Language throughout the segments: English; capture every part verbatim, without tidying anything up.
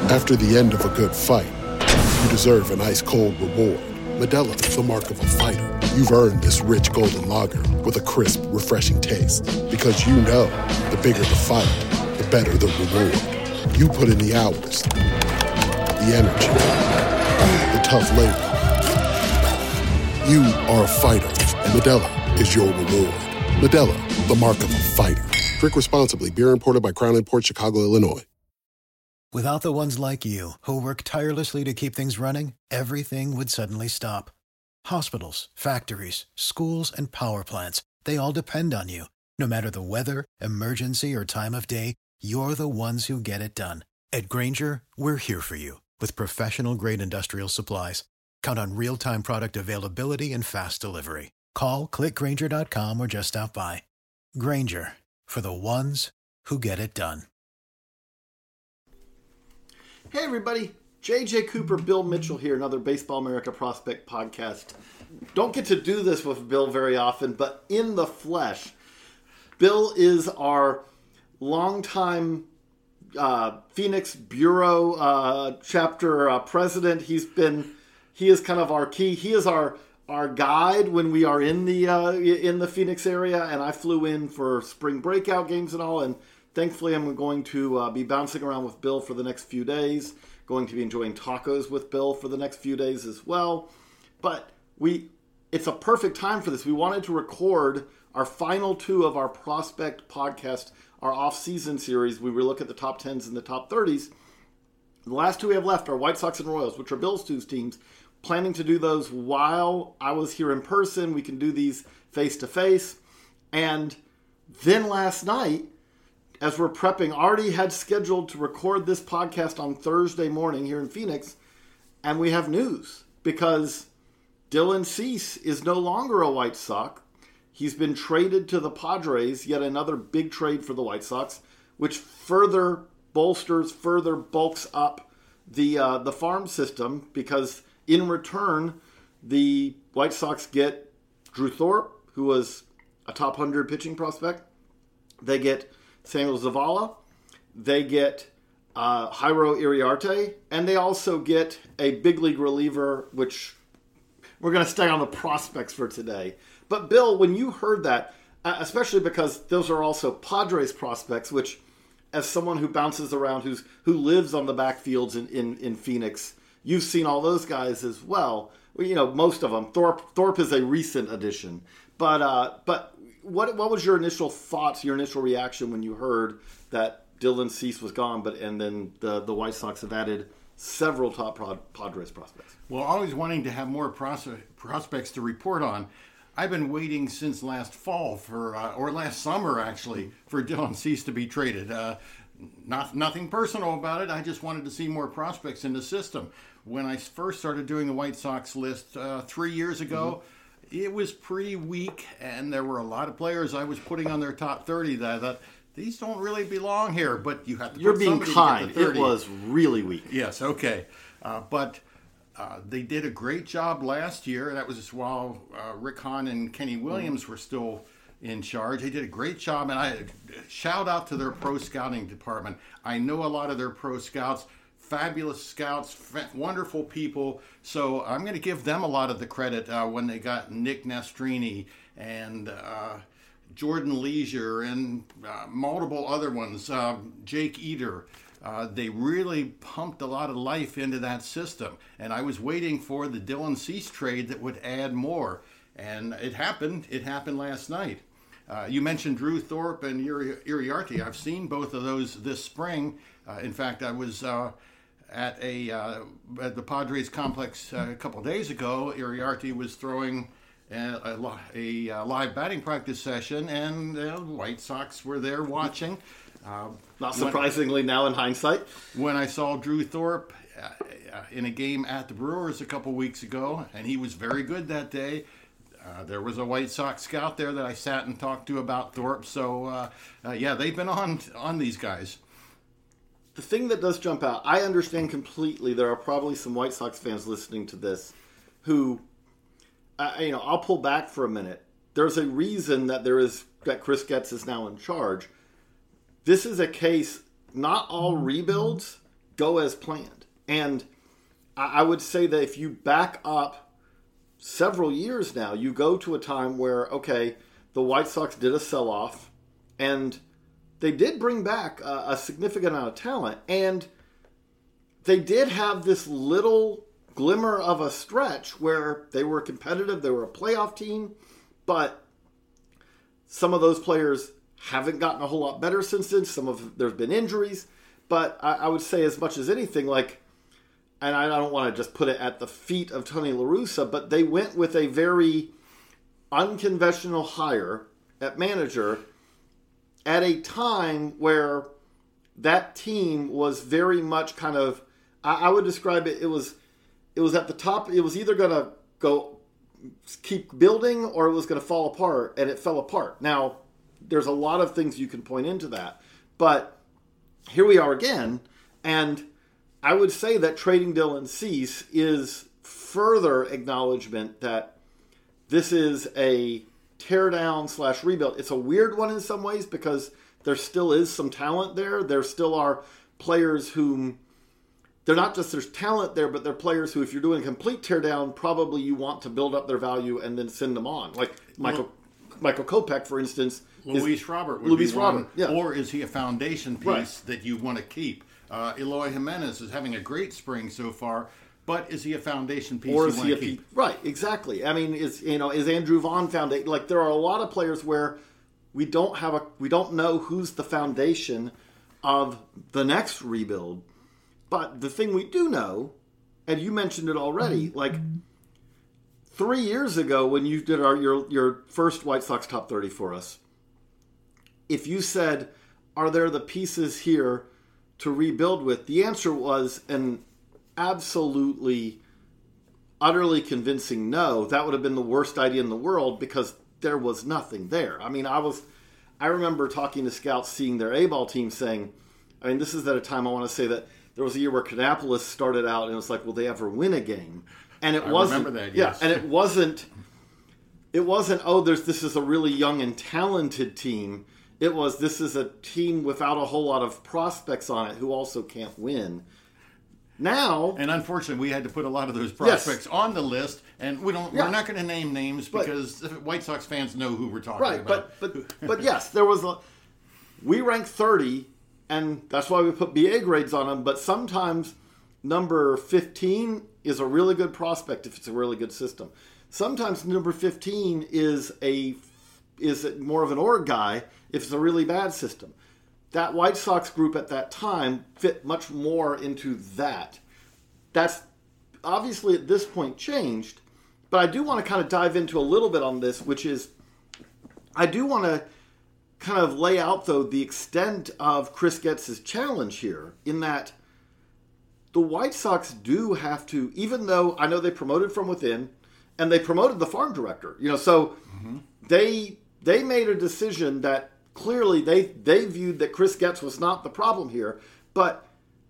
After the end of a good fight, you deserve an ice-cold reward. Modelo is the mark of a fighter. You've earned this rich golden lager with a crisp, refreshing taste. Because you know, the bigger the fight, the better the reward. You put in the hours, the energy, the tough labor. You are a fighter, and Modelo is your reward. Modelo, the mark of a fighter. Drink responsibly. Beer imported by Crown Imports, Chicago, Illinois. Without the ones like you, who work tirelessly to keep things running, everything would suddenly stop. Hospitals, factories, schools, and power plants, they all depend on you. No matter the weather, emergency, or time of day, you're the ones who get it done. At Grainger, we're here for you with professional-grade industrial supplies. Count on real-time product availability and fast delivery. Call, click Grainger dot com, or just stop by. Grainger, for the ones who get it done. Hey everybody, J J Cooper, Bill Mitchell here, another Baseball America Prospect podcast. Don't get to do this with Bill very often, but in the flesh. Bill is our longtime uh, Phoenix Bureau uh, chapter uh, president. He's been, he is kind of our key. He is our our guide when we are in the uh, in the Phoenix area, and I flew in for spring breakout games and all, and thankfully, I'm going to uh, be bouncing around with Bill for the next few days. Going to be enjoying tacos with Bill for the next few days as well. But we, it's a perfect time for this. We wanted to record our final two of our Prospect podcast, our off-season series. We look at the top tens and the top thirties. The last two we have left are White Sox and Royals, which are Bill's two teams. Planning to do those while I was here in person. We can do these face-to-face. And then last night, as we're prepping, already had scheduled to record this podcast on Thursday morning here in Phoenix, and we have news because Dylan Cease is no longer a White Sox. He's been traded to the Padres, yet another big trade for the White Sox, which further bolsters, further bulks up the uh, the farm system because in return, the White Sox get Drew Thorpe, who was a top one hundred pitching prospect. They get Samuel Zavala, they get uh, Jairo Iriarte, and they also get a big league reliever, which we're going to stay on the prospects for today. But Bill, when you heard that, uh, especially because those are also Padres prospects, which as someone who bounces around, who's who lives on the backfields in, in, in Phoenix, you've seen all those guys as well. well. You know, most of them. Thorpe Thorpe is a recent addition, but uh, but. What what was your initial thoughts, your initial reaction when you heard that Dylan Cease was gone, but and then the, the White Sox have added several top Padres prospects? Well, always wanting to have more pros- prospects to report on. I've been waiting since last fall for, uh, or last summer actually, for Dylan Cease to be traded. Uh, not nothing personal about it. I just wanted to see more prospects in the system. When I first started doing the White Sox list uh, three years ago. Mm-hmm. It was pretty weak, and there were a lot of players I was putting on their top thirty that I thought, these don't really belong here, but you have to You're put being somebody kind. to get the thirty. It was really weak. Yes, okay. Uh, but uh, they did a great job last year. That was while uh, Rick Hahn and Kenny Williams were still in charge. They did a great job, and I shout out to their pro scouting department. I know a lot of their pro scouts. Fabulous scouts, f- wonderful people. So I'm going to give them a lot of the credit uh, when they got Nick Nastrini and uh, Jordan Leisure and uh, multiple other ones, uh, Jake Eder. Uh, they really pumped a lot of life into that system. And I was waiting for the Dylan Cease trade that would add more. And it happened. It happened last night. Uh, you mentioned Drew Thorpe and Iri- Iriarte. I've seen both of those this spring. Uh, in fact, I was... Uh, At a uh, at the Padres complex uh, a couple days ago, Iriarte was throwing a, a, a, a live batting practice session, and the uh, White Sox were there watching. Uh, Not surprisingly, when, now in hindsight, when I saw Drew Thorpe uh, in a game at the Brewers a couple weeks ago, and he was very good that day. Uh, there was a White Sox scout there that I sat and talked to about Thorpe. So uh, uh, yeah, they've been on on these guys. The thing that does jump out, I understand completely. There are probably some White Sox fans listening to this who, uh, you know, I'll pull back for a minute. There's a reason that there is that Chris Getz is now in charge. This is a case. Not all rebuilds go as planned. And I would say that if you back up several years now, you go to a time where, okay, the White Sox did a sell-off, and they did bring back a, a significant amount of talent, and they did have this little glimmer of a stretch where they were competitive, they were a playoff team, but some of those players haven't gotten a whole lot better since then. Some of there's been injuries, but I, I would say as much as anything, like, and I don't want to just put it at the feet of Tony La Russa, but they went with a very unconventional hire at manager at a time where that team was very much kind of, I, I would describe it, it was it was at the top, it was either going to go keep building or it was going to fall apart, and it fell apart. Now, there's a lot of things you can point into that, but here we are again, and I would say that trading Dylan Cease is further acknowledgement that this is a teardown slash rebuild. It's a weird one in some ways because there still is some talent there. There still are players whom, they're not just there's talent there, but they're players who, if you're doing a complete teardown, probably you want to build up their value and then send them on. Like Michael well, Michael Kopech, for instance. Luis Robert would Luis be Robert, one. yeah. Or is he a foundation piece right. that you want to keep? Uh, Eloy Jimenez is having a great spring so far, but is he a foundation piece or you is want he to a keep? Pe- right, exactly. I mean, is you know is Andrew Vaughn foundation? Like there are a lot of players where we don't have a we don't know who's the foundation of the next rebuild. But the thing we do know, and you mentioned it already, like three years ago when you did our your your first White Sox top thirty for us, if you said, "Are there the pieces here to rebuild with?" the answer was an absolutely, utterly convincing no. That would have been the worst idea in the world because there was nothing there. I mean, I was, I remember talking to scouts, seeing their A-ball team saying, I mean, this is at a time I want to say that there was a year where Kannapolis started out and it was like, will they ever win a game? And it I wasn't. remember that, yeah, yes. and it wasn't. It wasn't. Oh, there's this is a really young and talented team. It was, this is a team without a whole lot of prospects on it who also can't win. Now, and unfortunately, we had to put a lot of those prospects yes. on the list, and we don't. Yeah. We're not going to name names But- because White Sox fans know who we're talking right, about. but but but yes, there was a. We ranked thirty, and that's why we put B A grades on them. But sometimes number fifteen is a really good prospect if it's a really good system. Sometimes number fifteen is a is more of an org guy if it's a really bad system. That White Sox group at that time fit much more into that. That's obviously at this point changed, but I do want to kind of dive into a little bit on this, which is I do want to kind of lay out, though, the extent of Chris Getz's challenge here in that the White Sox do have to, even though I know they promoted from within and they promoted the farm director, you know, so mm-hmm. they they made a decision that clearly they, they viewed that Chris Getz was not the problem here, but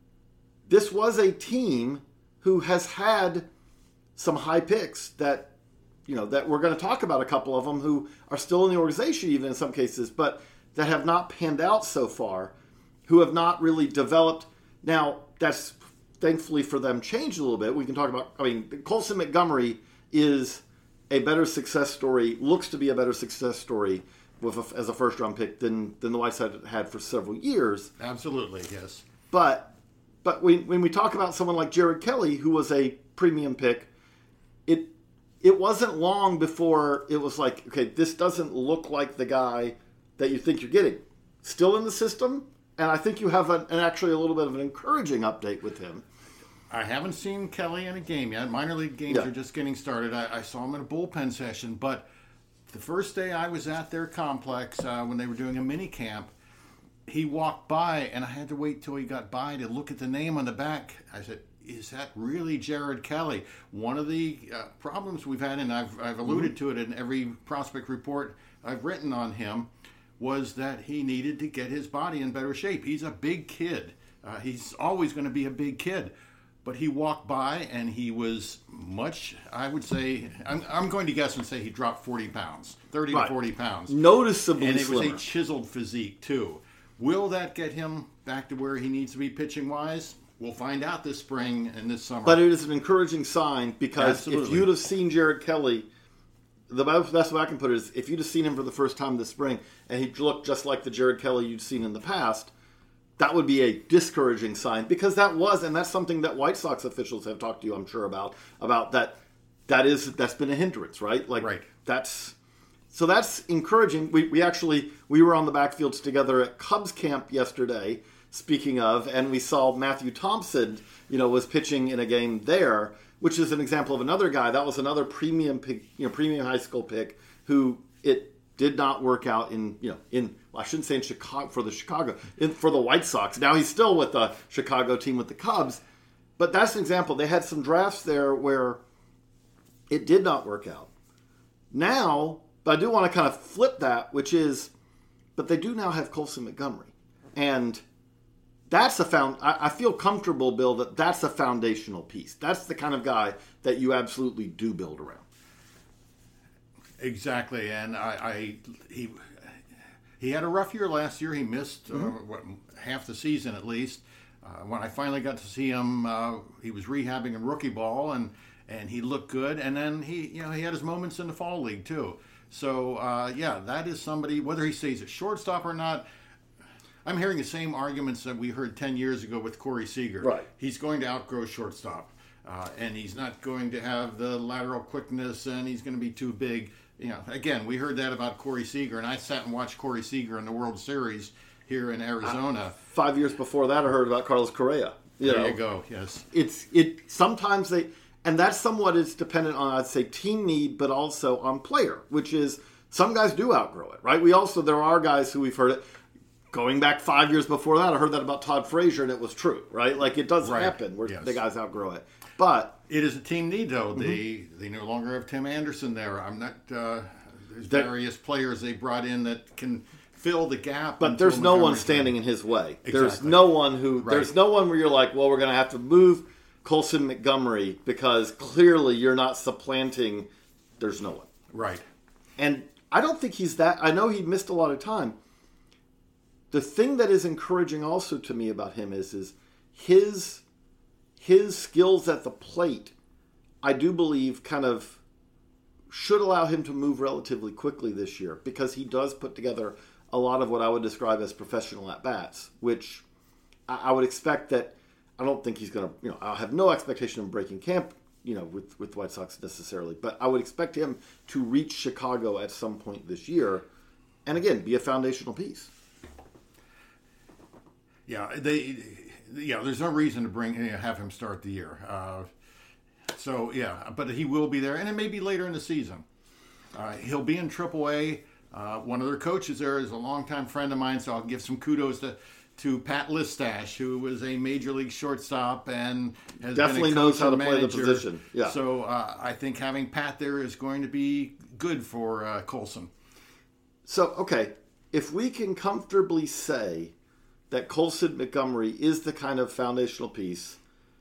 this was a team who has had some high picks that, you know, that we're going to talk about a couple of them who are still in the organization even in some cases, but that have not panned out so far, who have not really developed. Now, that's thankfully for them changed a little bit. We can talk about, I mean, Colson Montgomery is a better success story, looks to be a better success story with a, as a first-round pick than than the White Sox had, had for several years. Absolutely, yes. But but when, when we talk about someone like Jared Kelly, who was a premium pick, it it wasn't long before it was like, okay, this doesn't look like the guy that you think you're getting. Still in the system, and I think you have an, an actually a little bit of an encouraging update with him. I haven't seen Kelly in a game yet. Minor league games Yeah. are just getting started. I, I saw him in a bullpen session, but the first day I was at their complex uh, when they were doing a mini camp, he walked by, and I had to wait till he got by to look at the name on the back. I said, is that really Jared Kelly? One of the uh, problems we've had, and I've, I've alluded mm-hmm. to it in every prospect report I've written on him, was that he needed to get his body in better shape. He's a big kid. Uh, he's always going to be a big kid. But he walked by, and he was much, I would say, I'm, I'm going to guess and say he dropped forty pounds, thirty right. to forty pounds. Noticeably And it slimmer. was a chiseled physique, too. Will that get him back to where he needs to be pitching-wise? we'll find out this spring and this summer. But it is an encouraging sign because Absolutely. if you'd have seen Jared Kelly, the best way I can put it is if you'd have seen him for the first time this spring and he looked just like the Jared Kelly you'd seen in the past, that would be a discouraging sign because that was, and that's something that White Sox officials have talked to you, I'm sure, about, about that. That is, that's been a hindrance, right? Like right. that's, so that's encouraging. We, we actually, we were on the backfields together at Cubs camp yesterday, speaking of, and we saw Matthew Thompson, you know, was pitching in a game there, which is an example of another guy. That was another premium pick, you know, premium high school pick who it did not work out in, you know, in, well, I shouldn't say in Chicago, for the Chicago, in, for the White Sox. Now he's still with the Chicago team with the Cubs. But that's an example. They had some drafts there where it did not work out. Now, but I do want to kind of flip that, which is, but they do now have Colson Montgomery. And that's a found. I, I feel comfortable, Bill, that that's a foundational piece. That's the kind of guy that you absolutely do build around. Exactly, and I, I he he had a rough year last year. He missed mm-hmm. uh, what, half the season at least. Uh, when I finally got to see him, uh, he was rehabbing in rookie ball, and, and he looked good. And then he you know he had his moments in the fall league too. So uh, yeah, that is somebody. Whether he stays at shortstop or not, I'm hearing the same arguments that we heard ten years ago with Corey Seager. Right, he's going to outgrow shortstop, uh, and he's not going to have the lateral quickness, and he's going to be too big. You know, again, we heard that about Corey Seager, and I sat and watched Corey Seager in the World Series here in Arizona. Uh, five years before that, I heard about Carlos Correa. You there know, you go. Yes, it's it. Sometimes they, and that's somewhat is dependent on, I'd say, team need, but also on player, which is some guys do outgrow it, right? We also there are guys who we've heard it going back five years before that. I heard that about Todd Frazier, and it was true, right? Like it does right. happen where yes. the guys outgrow it, but it is a team need, though. Mm-hmm. They they no longer have Tim Anderson there. I'm not. Uh, There's various players they brought in that can fill the gap. But there's no one standing in his way. Exactly. There's no one who. Right. There's no one where you're like, well, we're going to have to move Colson Montgomery because clearly you're not supplanting. There's no one. Right. And I don't think he's that. I know he missed a lot of time. The thing that is encouraging also to me about him is is his his skills at the plate. I do believe kind of should allow him to move relatively quickly this year because he does put together a lot of what I would describe as professional at-bats, which I, I would expect that I don't think he's going to, you know, I have no expectation of breaking camp, you know, with, with White Sox necessarily, but I would expect him to reach Chicago at some point this year and, again, be a foundational piece. Yeah, they, yeah, there's no reason to bring, have him start the year. Uh, So, yeah, but he will be there, and it may be later in the season. Uh, he'll be in triple A. Uh, one of their coaches there is a longtime friend of mine, so I'll give some kudos to, to Pat Listash, who was a major league shortstop and has definitely been a knows how to manager. play the position. Yeah. So uh, I think having Pat there is going to be good for uh, Colson. So, okay, if we can comfortably say that Colson Montgomery is the kind of foundational piece,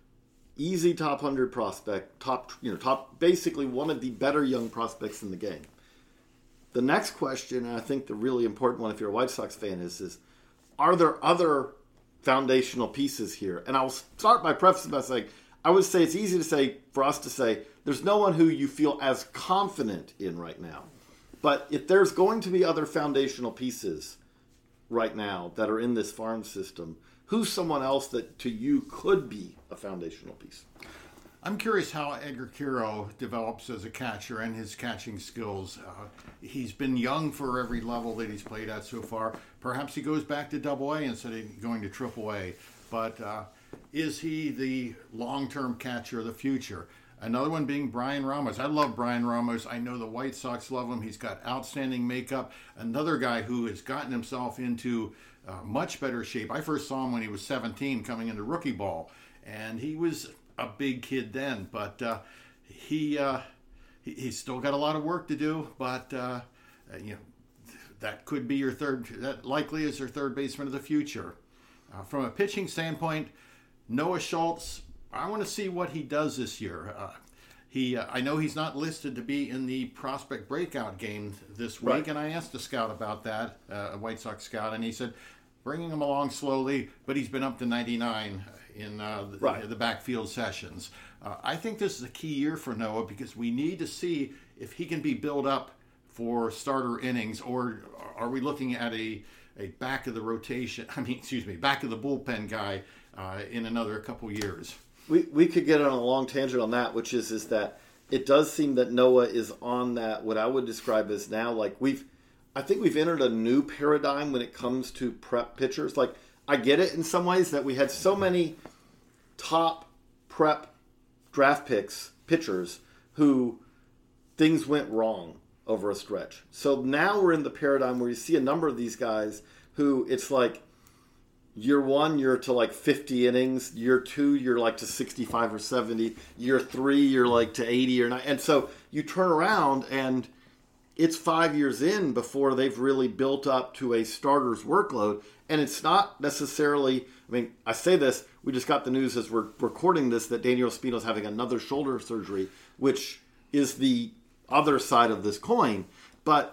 easy top one hundred prospect, top, you know, top, basically one of the better young prospects in the game. The next question, and I think the really important one if you're a White Sox fan, is, is are there other foundational pieces here? And I'll start by prefacing by saying, I would say it's easy to say, for us to say, there's no one who you feel as confident in right now. But if there's going to be other foundational pieces right now that are in this farm system, who's someone else that to you could be a foundational piece? I'm curious how Edgar Quero develops as a catcher and his catching skills. Uh, he's been young for every level that he's played at so far. Perhaps he goes back to Double A instead of going to Triple A. But uh, is he the long-term catcher of the future? Another one being Brian Ramos. I love Brian Ramos. I know the White Sox love him. He's got outstanding makeup. Another guy who has gotten himself into uh, much better shape. I first saw him when he was seventeen coming into rookie ball. And he was a big kid then. But uh, he, uh, he he's still got a lot of work to do. But, uh, you know, that could be your third, that likely is your third baseman of the future. Uh, from a pitching standpoint, Noah Schultz, I want to see what he does this year. Uh, he, uh, I know he's not listed to be in the prospect breakout game this week, Right. and I asked a scout about that, uh, a White Sox scout, and he said, bringing him along slowly, but he's been up to ninety-nine in uh, the, right. the backfield sessions. Uh, I think this is a key year for Noah because we need to see if he can be built up for starter innings, or are we looking at a, a back of the rotation, I mean, excuse me, back of the bullpen guy uh, in another couple years? We we could get on a long tangent on that, which is is that it does seem that Noah is on that, what I would describe as now, like we've, I think we've entered a new paradigm when it comes to prep pitchers. Like, I get it in some ways that we had so many top prep draft picks, pitchers, who things went wrong over a stretch. So now we're in the paradigm where you see a number of these guys who it's like, year one, you're to like fifty innings. Year two, you're like to sixty-five or seventy. Year three, you're like to eighty or ninety. And so you turn around and it's five years in before they've really built up to a starter's workload. And it's not necessarily, I mean, I say this, we just got the news as we're recording this that Daniel Espino's having another shoulder surgery, which is the other side of this coin. But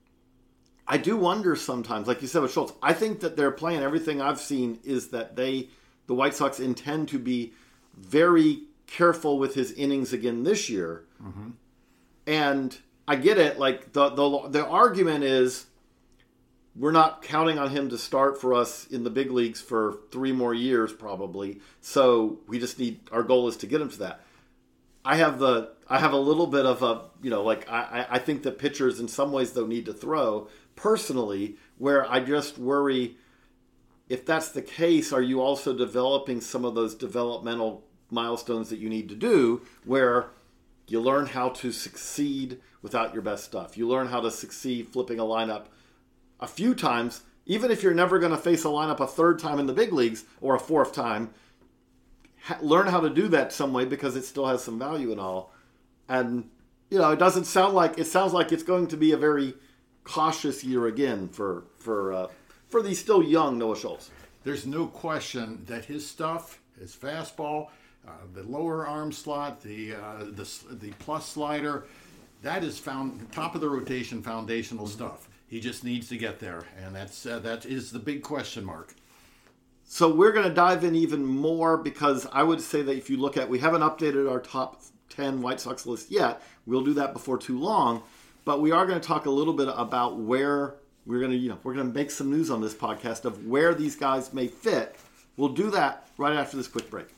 I do wonder sometimes, like you said with Schultz, I think that their plan, everything I've seen, is that they, the White Sox, intend to be very careful with his innings again this year. Mm-hmm. And I get it. Like the, the the argument is, we're not counting on him to start for us in the big leagues for three more years, probably. So we just need, our goal is to get him to that. I have the, I have a little bit of a, you know, like I, I think that pitchers in some ways though need to throw. Personally, where I just worry, if that's the case, are you also developing some of those developmental milestones that you need to do, where you learn how to succeed without your best stuff? You learn how to succeed flipping a lineup a few times, even if you're never going to face a lineup a third time in the big leagues or a fourth time. Ha- learn how to do that some way because it still has some value and all. And, you know, it doesn't sound like, it sounds like it's going to be a very cautious year again for for uh, for the still young Noah Schultz. There's no question that his stuff, his fastball, uh, the lower arm slot, the uh, the the plus slider, that is found top of the rotation foundational stuff. He just needs to get there, and that's uh, that is the big question mark. So we're going to dive in even more because I would say that if you look at, we haven't updated our top ten White Sox list yet. We'll do that before too long. But we are going to talk a little bit about where we're going to, you know, we're going to make some news on this podcast of where these guys may fit. We'll do that right after this quick break.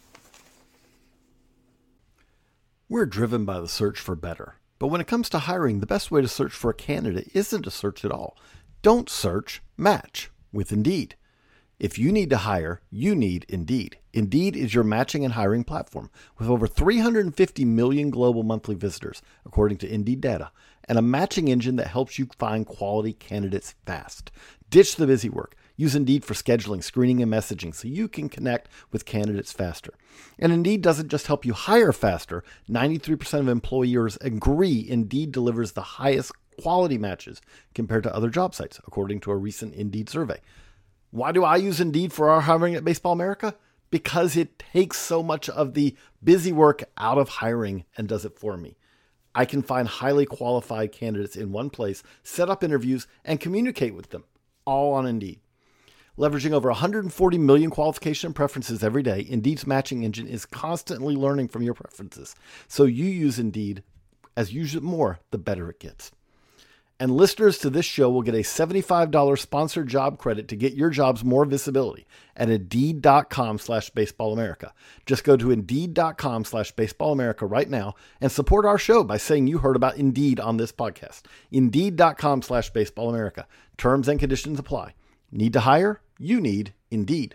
We're driven by the search for better. But when it comes to hiring, the best way to search for a candidate isn't to search at all. Don't search, match with Indeed. If you need to hire, you need Indeed. Indeed is your matching and hiring platform with over three hundred fifty million global monthly visitors, according to Indeed data, and a matching engine that helps you find quality candidates fast. Ditch the busy work. Use Indeed for scheduling, screening, and messaging so you can connect with candidates faster. And Indeed doesn't just help you hire faster. ninety-three percent of employers agree Indeed delivers the highest quality matches compared to other job sites, according to a recent Indeed survey. Why do I use Indeed for our hiring at Baseball America? Because it takes so much of the busy work out of hiring and does it for me. I can find highly qualified candidates in one place, set up interviews, and communicate with them, all on Indeed. Leveraging over one hundred forty million qualification preferences every day, Indeed's matching engine is constantly learning from your preferences. So you use Indeed. As you use it more, the better it gets. And listeners to this show will get a seventy-five dollars sponsored job credit to get your jobs more visibility at Indeed.com slash Baseball America. Just go to Indeed.com slash Baseball America right now and support our show by saying you heard about Indeed on this podcast. Indeed.com slash Baseball America. Terms and conditions apply. Need to hire? You need Indeed.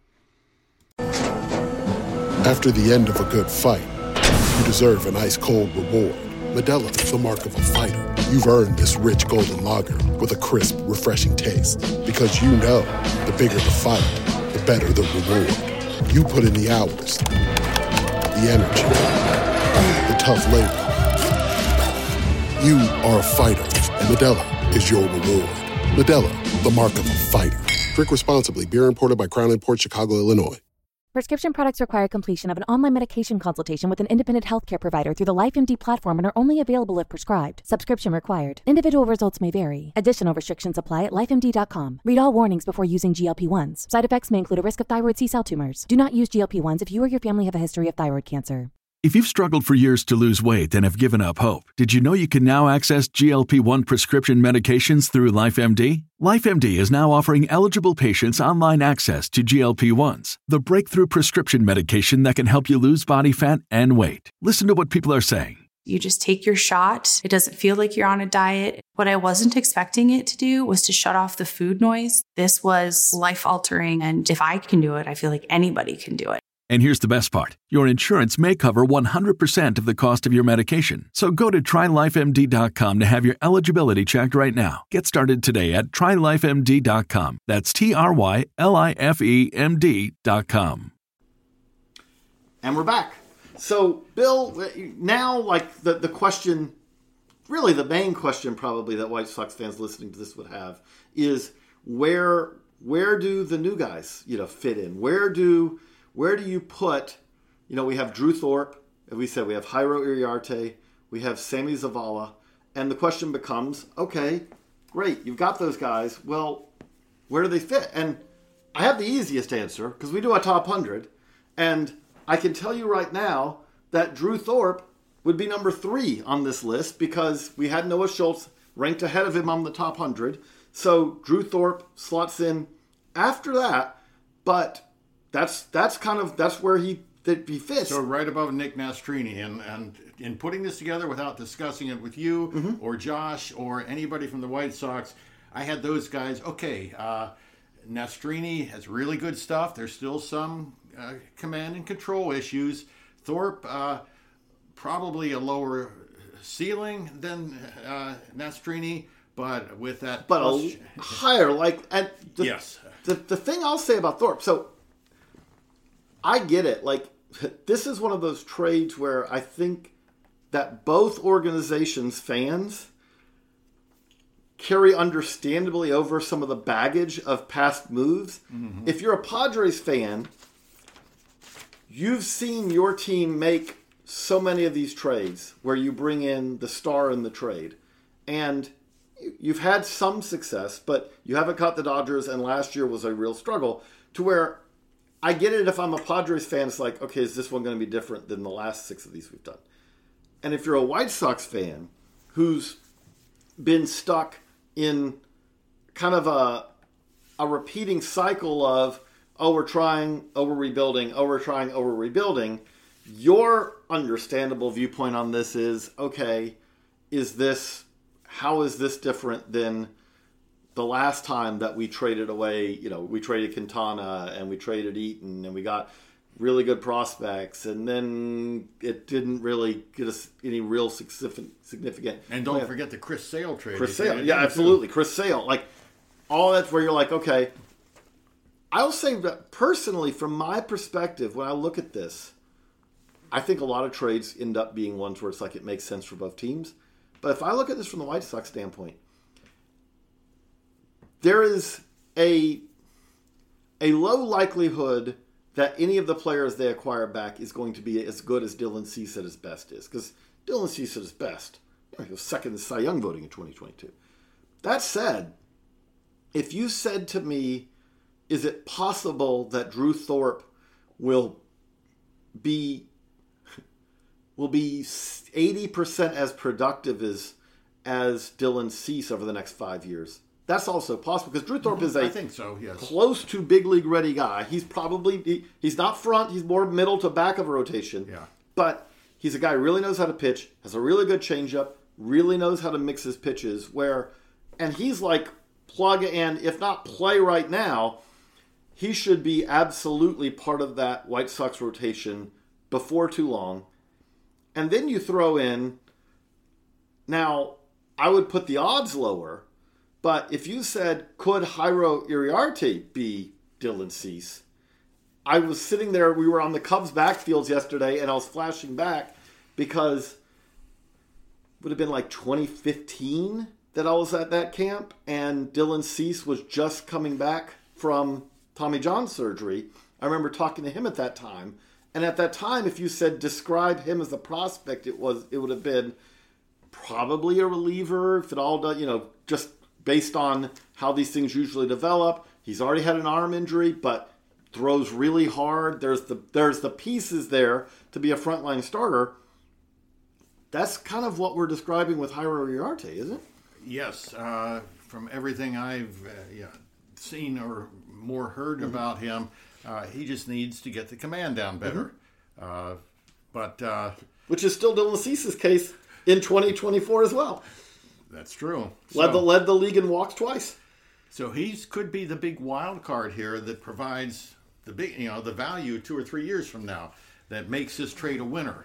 After the end of a good fight, you deserve an ice-cold reward. Modelo is the mark of a fighter. You've earned this rich golden lager with a crisp, refreshing taste. Because you know, the bigger the fight, the better the reward. You put in the hours, the energy, the tough labor. You are a fighter, and Modelo is your reward. Modelo, the mark of a fighter. Drink responsibly. Beer imported by Crown Imports, Chicago, Illinois. Prescription products require completion of an online medication consultation with an independent healthcare provider through the LifeMD platform and are only available if prescribed. Subscription required. Individual results may vary. Additional restrictions apply at life M D dot com. Read all warnings before using G L P ones. Side effects may include a risk of thyroid C-cell tumors. Do not use G L P ones if you or your family have a history of thyroid cancer. If you've struggled for years to lose weight and have given up hope, did you know you can now access G L P one prescription medications through LifeMD? LifeMD is now offering eligible patients online access to G L P ones, the breakthrough prescription medication that can help you lose body fat and weight. Listen to what people are saying. You just take your shot. It doesn't feel like you're on a diet. What I wasn't expecting it to do was to shut off the food noise. This was life-altering, and if I can do it, I feel like anybody can do it. And here's the best part. Your insurance may cover one hundred percent of the cost of your medication. So go to try life M D dot com to have your eligibility checked right now. Get started today at try life M D dot com. That's T R Y L I F E M D dot com. And we're back. So, Bill, now, like, the, the question, really the main question probably that White Sox fans listening to this would have is where where do the new guys, you know, fit in? Where do... Where do you put, you know, we have Drew Thorpe, as we said, we have Jairo Iriarte, we have Sammy Zavala, and the question becomes, okay, great, you've got those guys, well, where do they fit? And I have the easiest answer, because we do a top one hundred, and I can tell you right now that Drew Thorpe would be number three on this list, because we had Noah Schultz ranked ahead of him on the top one hundred, so Drew Thorpe slots in after that, but... That's that's kind of that's where he that he fits. So right above Nick Nastrini, and and in putting this together without discussing it with you mm-hmm. or Josh or anybody from the White Sox, I had those guys. Okay, uh, Nastrini has really good stuff. There's still some uh, command and control issues. Thorpe uh, probably a lower ceiling than uh, Nastrini, but with that, but plus, a higher like and the, yes. The the thing I'll say about Thorpe, so. I get it. Like, this is one of those trades where I think that both organizations' fans carry understandably over some of the baggage of past moves. Mm-hmm. If you're a Padres fan, you've seen your team make so many of these trades where you bring in the star in the trade. And you've had some success, but you haven't caught the Dodgers, and last year was a real struggle to where I get it if I'm a Padres fan, it's like, okay, is this one going to be different than the last six of these we've done? And if you're a White Sox fan who's been stuck in kind of a a repeating cycle of, oh, we're trying, oh, we're rebuilding, oh, we're trying, oh, we're rebuilding, your understandable viewpoint on this is, okay, is this, how is this different than the last time that we traded away, you know, we traded Quintana and we traded Eaton and we got really good prospects, and then it didn't really get us any real significant. And don't forget the Chris Sale trade. Chris Sale, yeah, absolutely. Chris Sale. Like, all that's where you're like, okay. I'll say that personally, from my perspective, when I look at this, I think a lot of trades end up being ones where it's like it makes sense for both teams. But if I look at this from the White Sox standpoint, there is a a low likelihood that any of the players they acquire back is going to be as good as Dylan Cease at his best is. Because Dylan Cease at his best, you know, he was second in Cy Young voting in twenty twenty-two. That said, if you said to me, is it possible that Drew Thorpe will be will be eighty percent as productive as, as Dylan Cease over the next five years? That's also possible because Drew Thorpe is a I think so, yes. close to big league ready guy. He's probably he, he's not front. He's more middle to back of a rotation. Yeah. But he's a guy who really knows how to pitch, has a really good changeup, really knows how to mix his pitches. Where, and he's like plug and if not play right now, he should be absolutely part of that White Sox rotation before too long. And then you throw in. Now, I would put the odds lower. But if you said, could Jairo Iriarte be Dylan Cease? I was sitting there, we were on the Cubs backfields yesterday, and I was flashing back because it would have been like twenty fifteen that I was at that camp, and Dylan Cease was just coming back from Tommy John surgery, I remember talking to him at that time. And at that time, if you said describe him as a prospect, it was it would have been probably a reliever, if it all does, you know, just based on how these things usually develop. He's already had an arm injury, but throws really hard. There's the there's the pieces there to be a frontline starter. That's kind of what we're describing with Jairo Uriarte, isn't it? Yes. Uh, from everything I've uh, yeah, seen or more heard mm-hmm. about him, uh, he just needs to get the command down better. Mm-hmm. Uh, but uh, Which is still Dylan Cease's case in twenty twenty-four as well. That's true. Led so, the led the league in walks twice. So he could be the big wild card here that provides the big, you know, the value two or three years from now that makes this trade a winner.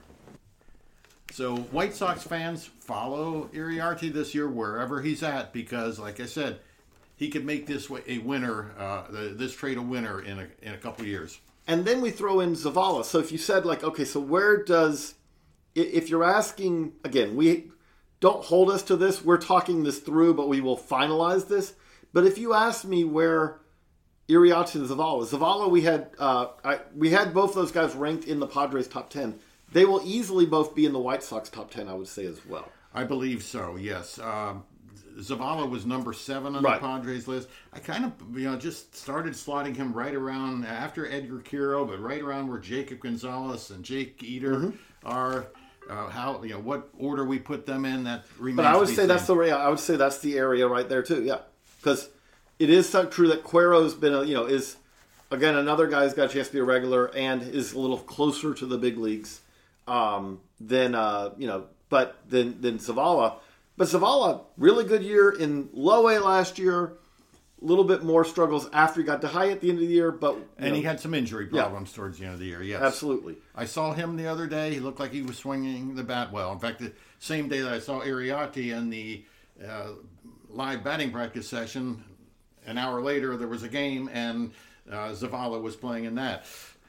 So White Sox fans, follow Uriarte this year wherever he's at, because, like I said, he could make this a winner, uh, this trade a winner in a in a couple of years. And then we throw in Zavala. So if you said, like, okay, so where does, if you're asking, again, we don't hold us to this. We're talking this through, but we will finalize this. But if you ask me where Uriarte and Zavala, Zavala, we had uh, I, we had both those guys ranked in the Padres top ten. They will easily both be in the White Sox top ten, I would say, as well. I believe so, yes. Um, Zavala was number seven on right. the Padres list. I kind of, you know, just started slotting him right around after Edgar Quiro, but right around where Jacob Gonzalez and Jake Eater mm-hmm. are. Uh, how, you know, what order we put them in, that remains. But I would say seen. that's the area. I would say that's the area right there too. Yeah, because it is so true that Cuero's been a, you know, is again another guy who's got a chance to be a regular and is a little closer to the big leagues um, than uh, you know, but than than Zavala. But Zavala, really good year in low A last year. A little bit more struggles after he got to high at the end of the year, but and know, he had some injury problems yeah. towards the end of the year. Yes, absolutely. I saw him the other day. He looked like he was swinging the bat well. In fact, the same day that I saw Uriarte in the uh, live batting practice session, an hour later there was a game, and uh, Zavala was playing in that.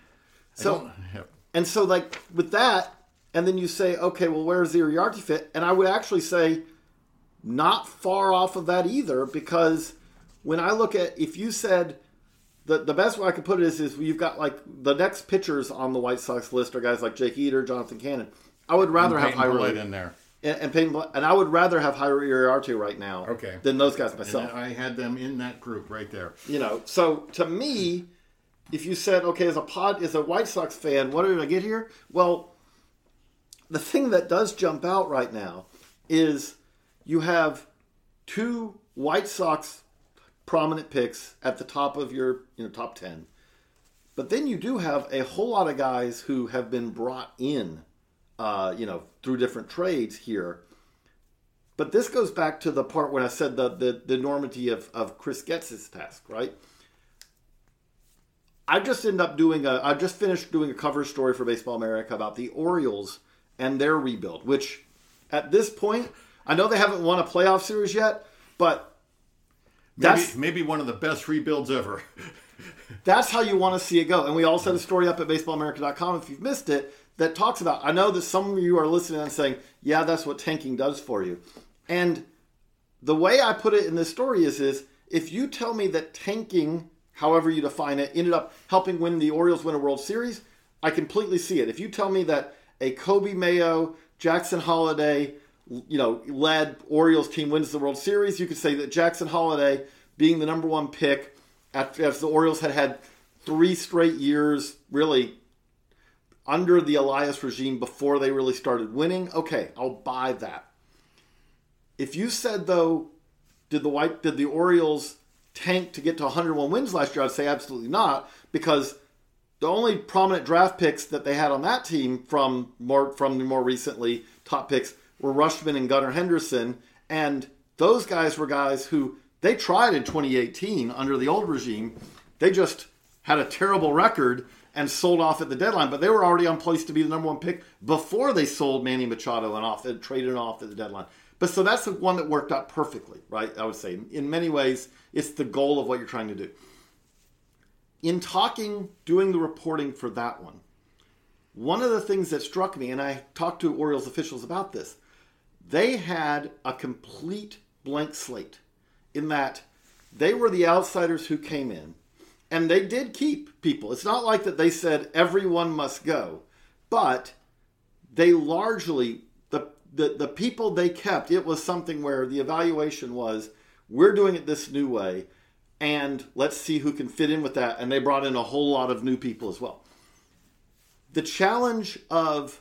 So, yeah. and so like with that, and then you say, okay, well, where's the Uriarte fit? And I would actually say, not far off of that either, because when I look at, if you said, the the best way I could put it is, is you've got like the next pitchers on the White Sox list are guys like Jake Eater, Jonathan Cannon. I would rather have Jairo in there, and, and Peyton, and I would rather have Jairo Uriarte right now, okay. than those guys myself. And I had them in that group right there. You know, so to me, if you said, okay, as a pod, as a White Sox fan, what did I get here? Well, the thing that does jump out right now is you have two White Sox prominent picks at the top of your you know top ten. But then you do have a whole lot of guys who have been brought in uh, you know, through different trades here. But this goes back to the part when I said the the, the enormity of, of Chris Getz's task, right? I just ended up doing a I just finished doing a cover story for Baseball America about the Orioles and their rebuild, which at this point, I know they haven't won a playoff series yet, but That's maybe, maybe one of the best rebuilds ever. That's how you want to see it go. And we also had a story up at baseball america dot com, if you've missed it, that talks about, I know that some of you are listening and saying, yeah, that's what tanking does for you. And the way I put it in this story is, is if you tell me that tanking, however you define it, ended up helping win the Orioles win a World Series, I completely see it. If you tell me that a Kobe Mayo, Jackson Holliday, you know, led Orioles team wins the World Series, you could say that Jackson Holliday, being the number one pick, after the Orioles had had three straight years, really, under the Elias regime before they really started winning, okay, I'll buy that. If you said, though, did the White, did the Orioles tank to get to one hundred one wins last year, I'd say absolutely not, because the only prominent draft picks that they had on that team from more from the more recently top picks were Rushman and Gunnar Henderson, and those guys were guys who they tried in twenty eighteen under the old regime. They just had a terrible record and sold off at the deadline, but they were already on place to be the number one pick before they sold Manny Machado and off and traded him off at the deadline. But so that's the one that worked out perfectly, right? I would say in many ways it's the goal of what you're trying to do. In talking, doing the reporting for that one, one of the things that struck me, and I talked to Orioles officials about this, they had a complete blank slate in that they were the outsiders who came in. And they did keep people. It's not like that they said everyone must go. But they largely, the, the, the people they kept, it was something where the evaluation was, we're doing it this new way, and let's see who can fit in with that. And they brought in a whole lot of new people as well. The challenge of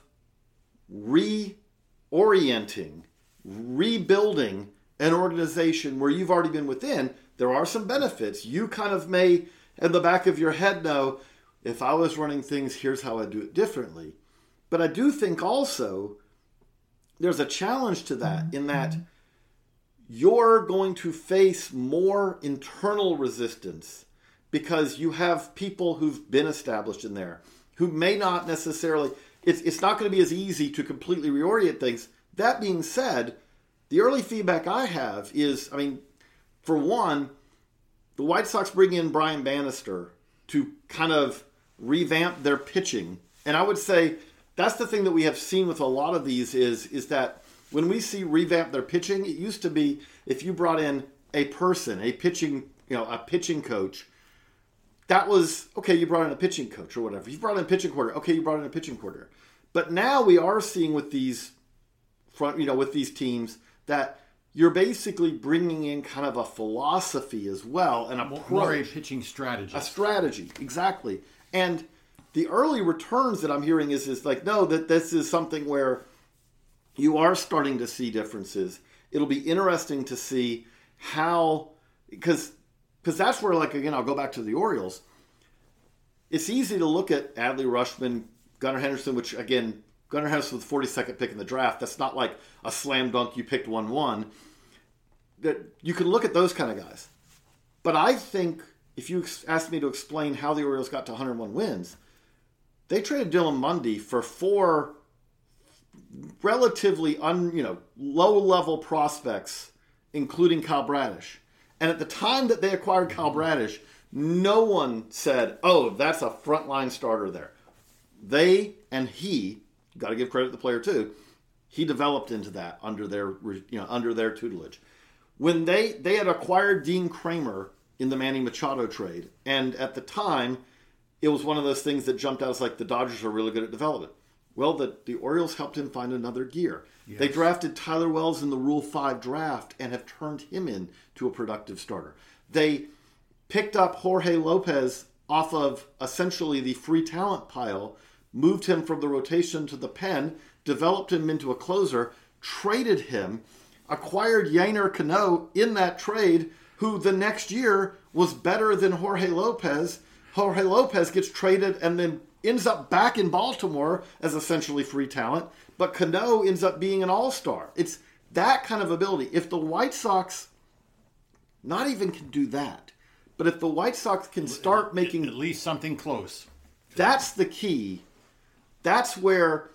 reorienting, rebuilding an organization where you've already been within, there are some benefits. You kind of may, in the back of your head, know, if I was running things, here's how I'd do it differently. But I do think also there's a challenge to that in that you're going to face more internal resistance because you have people who've been established in there who may not necessarily, it's, it's not going to be as easy to completely reorient things. That being said, the early feedback I have is, I mean, for one, the White Sox bring in Brian Bannister to kind of revamp their pitching. And I would say that's the thing that we have seen with a lot of these is, is that when we see revamp their pitching, it used to be if you brought in a person, a pitching, you know, a pitching coach, that was, okay, you brought in a pitching coach or whatever. You brought in a pitching coordinator. Okay, you brought in a pitching coordinator. But now we are seeing with these front, you know, with these teams that you're basically bringing in kind of a philosophy as well, and a more a pitching strategy. A strategy, exactly. And the early returns that I'm hearing is, is like, no, that this is something where you are starting to see differences. It'll be interesting to see how, because because that's where, like, again, I'll go back to the Orioles. It's easy to look at Adley Rutschman, Gunnar Henderson, which, again, Gunnar Henderson was the forty-second pick in the draft. That's not like a slam dunk, you picked one one. That you can look at those kind of guys. But I think if you asked me to explain how the Orioles got to one hundred one wins, they traded Dylan Mundy for four relatively un, you know, low-level prospects, including Kyle Bradish. And at the time that they acquired Kyle Bradish, no one said, oh, that's a frontline starter there. They and he, got to give credit to the player too, he developed into that under their, you know, under their tutelage. When they, they had acquired Dean Kramer in the Manny Machado trade, and at the time, it was one of those things that jumped out as like the Dodgers are really good at development. Well, the, the Orioles helped him find another gear. Yes. They drafted Tyler Wells in the Rule five draft and have turned him into a productive starter. They picked up Jorge Lopez off of essentially the free talent pile, moved him from the rotation to the pen, developed him into a closer, traded him, acquired Yainer Cano in that trade, who the next year was better than Jorge Lopez. Jorge Lopez gets traded and then ends up back in Baltimore as essentially free talent, but Cano ends up being an all-star. It's that kind of ability. If the White Sox not even can do that, but if the White Sox can start making at least something close, that's the key. That's where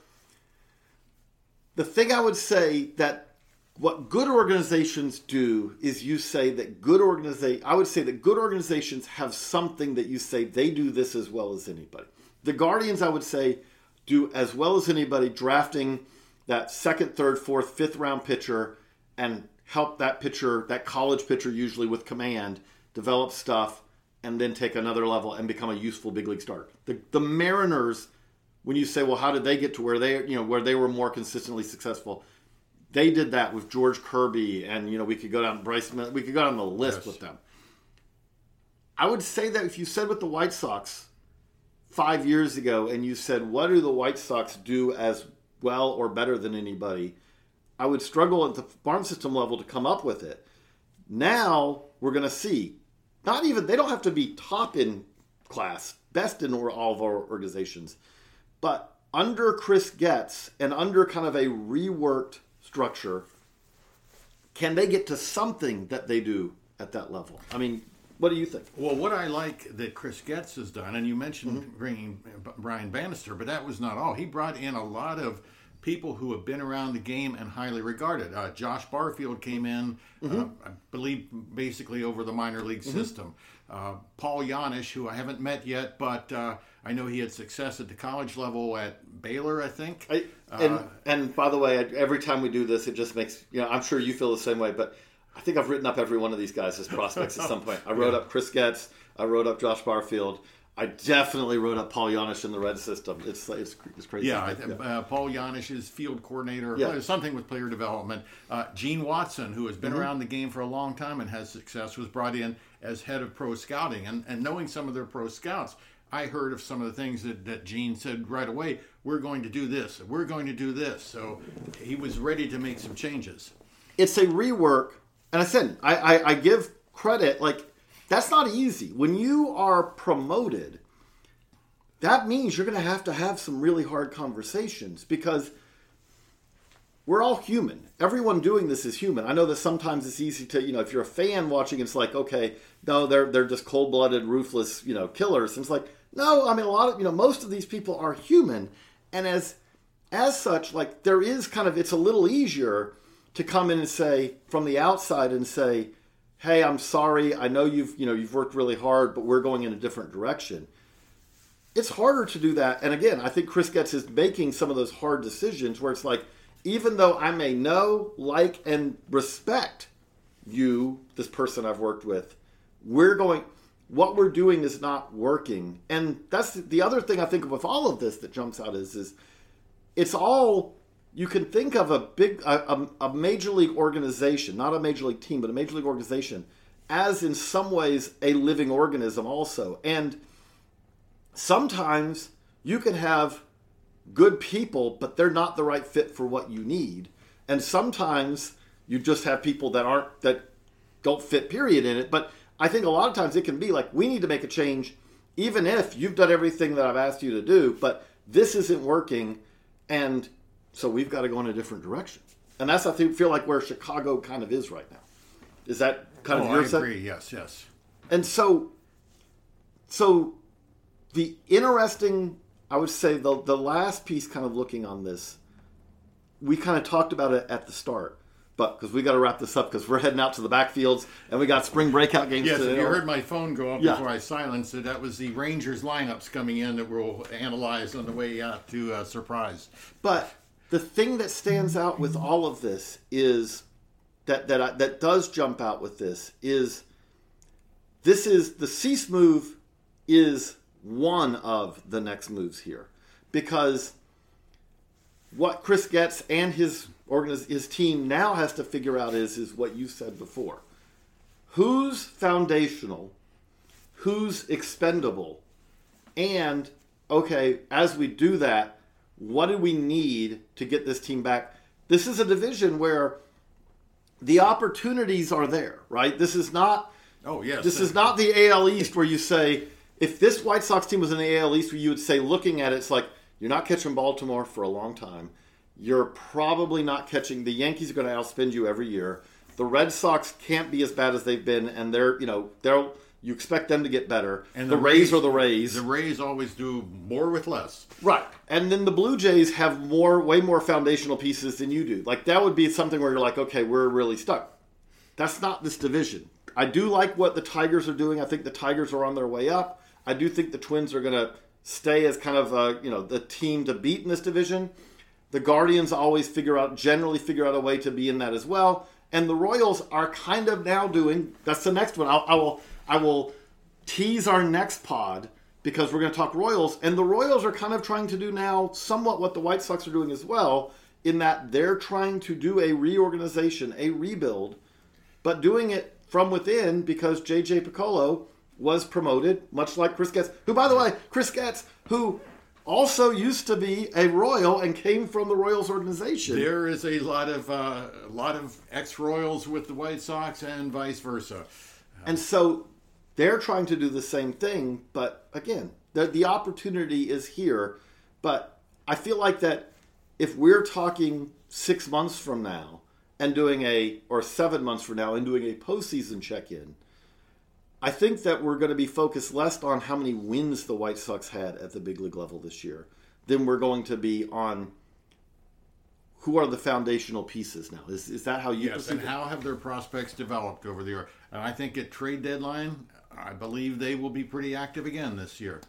the thing I would say that what good organizations do is you say that good organization, I would say that good organizations have something that you say they do this as well as anybody. The Guardians, I would say, do as well as anybody drafting that second, third, fourth, fifth round pitcher and help that pitcher, that college pitcher usually with command, develop stuff and then take another level and become a useful big league starter. The, the Mariners, when you say, well, how did they get to where they, you know, where they were more consistently successful? They did that with George Kirby, and you know we could go down Bryce. We could go down the list yes. with them. I would say that if you said with the White Sox five years ago, and you said, "What do the White Sox do as well or better than anybody?" I would struggle at the farm system level to come up with it. Now we're going to see. Not even they don't have to be top in class, best in all of our organizations, but under Chris Getz and under kind of a reworked structure, can they get to something that they do at that level? I mean, what do you think? Well, what I like that Chris Getz has done, and you mentioned mm-hmm. bringing Brian Bannister, but that was not all. He brought in a lot of people who have been around the game and highly regarded. Uh, Josh Barfield came in, mm-hmm. uh, I believe, basically over the minor league mm-hmm. system. Uh, Paul Yanish, who I haven't met yet, but uh, I know he had success at the college level at Baylor, I think. I, and uh, and by the way, every time we do this, it just makes, you know, I'm sure you feel the same way, but I think I've written up every one of these guys as prospects at some point. I wrote yeah. up Chris Getz. I wrote up Josh Barfield. I definitely wrote up Paul Janisch in the Red system. It's it's, it's crazy. Yeah, I th- yeah. Uh, Paul Janisch is field coordinator, yeah. something with player development. Uh, Gene Watson, who has been mm-hmm. around the game for a long time and has success, was brought in as head of pro scouting. And, and knowing some of their pro scouts, I heard of some of the things that, that Gene said right away. We're going to do this. We're going to do this. So he was ready to make some changes. It's a rework. And I said, I, I, I give credit, like, that's not easy. When you are promoted, that means you're going to have to have some really hard conversations because we're all human. Everyone doing this is human. I know that sometimes it's easy to, you know, if you're a fan watching, it's like, okay, no, they're they're just cold-blooded, ruthless, you know, killers. And it's like, no, I mean, a lot of, you know, most of these people are human. And as as such, like, there is kind of, it's a little easier to come in and say, from the outside and say, hey, I'm sorry, I know you've you know you've worked really hard, but we're going in a different direction. It's harder to do that. And again, I think Chris Getz is making some of those hard decisions where it's like, even though I may know, like, and respect you, this person I've worked with, we're going, what we're doing is not working. And that's the other thing I think of with all of this that jumps out is, is it's all, you can think of a big, a, a major league organization, not a major league team, but a major league organization, as in some ways a living organism also. And sometimes you can have good people, but they're not the right fit for what you need. And sometimes you just have people that aren't, that don't fit, period, in it. But I think a lot of times it can be like, we need to make a change, even if you've done everything that I've asked you to do, but this isn't working, and so we've got to go in a different direction. And that's, I think, feel like where Chicago kind of is right now. Is that kind oh, of your I set? agree, yes, yes. And so, so the interesting, I would say the the last piece kind of looking on this, we kind of talked about it at the start, but because we got to wrap this up because we're heading out to the backfields and we got spring breakout games. Yes, today. if you heard my phone go up yeah. before I silenced it, that was the Rangers lineups coming in that we'll analyze on the way out to uh, Surprise. But the thing that stands out with all of this is that that I, that does jump out with this is this is the Cease move is one of the next moves here, because what Chris Getz and his organiz- his team now has to figure out is is what you said before: who's foundational, who's expendable, and okay, as we do that, what do we need to get this team back? This is a division where the opportunities are there, right? This is not. Oh yes. This is not the A L East where you say, if this White Sox team was in the A L East, where you would say, looking at it, it's like, you're not catching Baltimore for a long time. You're probably not catching. The Yankees are going to outspend you every year. The Red Sox can't be as bad as they've been, and they're, you know, they'll. You expect them to get better. And the, the Rays, Rays are the Rays. The Rays always do more with less. Right. And then the Blue Jays have more, way more foundational pieces than you do. Like, that would be something where you're like, okay, we're really stuck. That's not this division. I do like what the Tigers are doing. I think the Tigers are on their way up. I do think the Twins are going to stay as kind of a, you know, the team to beat in this division. The Guardians always figure out, generally figure out a way to be in that as well. And the Royals are kind of now doing, that's the next one. I'll, I will I will tease our next pod because we're going to talk Royals. And the Royals are kind of trying to do now somewhat what the White Sox are doing as well, in that they're trying to do a reorganization, a rebuild, but doing it from within because J J Piccolo was promoted, much like Chris Getz, who, by the way, Chris Getz, who also used to be a Royal and came from the Royals organization. There is a lot of uh, a lot of ex-Royals with the White Sox and vice versa. And so they're trying to do the same thing, but again, the, the opportunity is here. But I feel like that if we're talking six months from now and doing a, or seven months from now and doing a postseason check-in, I think that we're going to be focused less on how many wins the White Sox had at the big league level this year than we're going to be on who are the foundational pieces now. Is is that how you yes, perceive and it? How have their prospects developed over the year? And I think at trade deadline, I believe they will be pretty active again this year.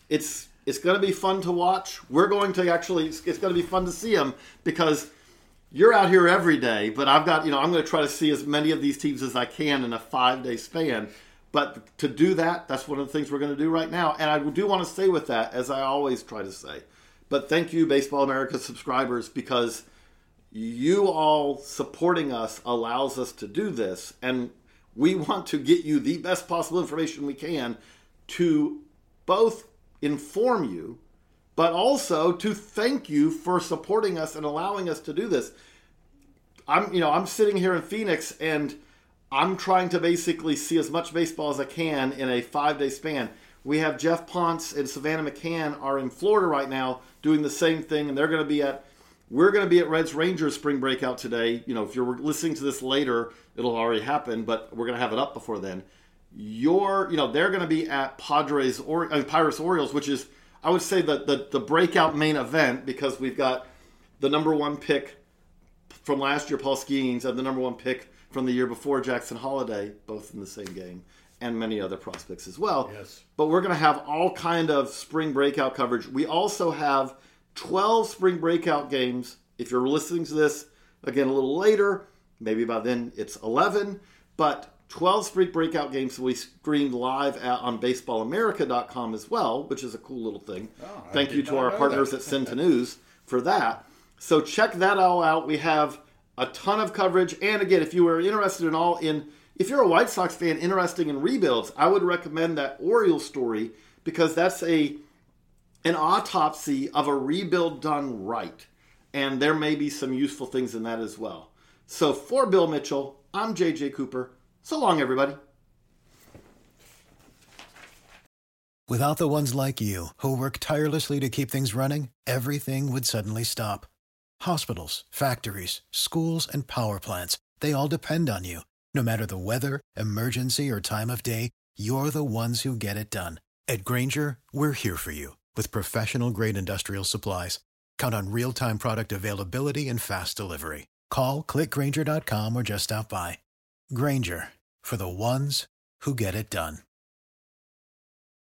It's it's going to be fun to watch. We're going to actually, it's, it's going to be fun to see them because you're out here every day, but I've got, you know, I'm going to try to see as many of these teams as I can in a five-day span. But to do that, that's one of the things we're going to do right now. And I do want to stay with that, as I always try to say. But thank you, Baseball America subscribers, because you all supporting us allows us to do this. And we want to get you the best possible information we can to both inform you, but also to thank you for supporting us and allowing us to do this. I'm, you know, I'm sitting here in Phoenix, and I'm trying to basically see as much baseball as I can in a five-day span. We have Jeff Ponce and Savannah McCann are in Florida right now doing the same thing, and they're going to be at, we're going to be at Reds Rangers spring breakout today. You know, if you're listening to this later, it'll already happen, but we're going to have it up before then. You're, you know, they're going to be at Padres or uh, Pirates Orioles, which is, I would say, the, the the breakout main event, because we've got the number one pick from last year, Paul Skeens, and the number one pick from the year before, Jackson Holliday, both in the same game, and many other prospects as well. Yes. But we're going to have all kind of spring breakout coverage. We also have twelve spring breakout games. If you're listening to this, again, a little later, maybe by then it's eleven, but twelve spring breakout games we streamed live at, on baseball america dot com as well, which is a cool little thing. Oh, Thank you to our partners at Cinta News for that. So check that all out. We have a ton of coverage. And again, if you are interested in all in, if you're a White Sox fan interested in rebuilds, I would recommend that Orioles story, because that's a an autopsy of a rebuild done right. And there may be some useful things in that as well. So for Bill Mitchell, I'm J J Cooper. So long, everybody. Without the ones like you, who work tirelessly to keep things running, everything would suddenly stop. Hospitals, factories, schools, and power plants, they all depend on you. No matter the weather, emergency, or time of day, you're the ones who get it done. At Grainger, we're here for you with professional-grade industrial supplies. Count on real-time product availability and fast delivery. Call, click Grainger dot com, or just stop by. Grainger, for the ones who get it done.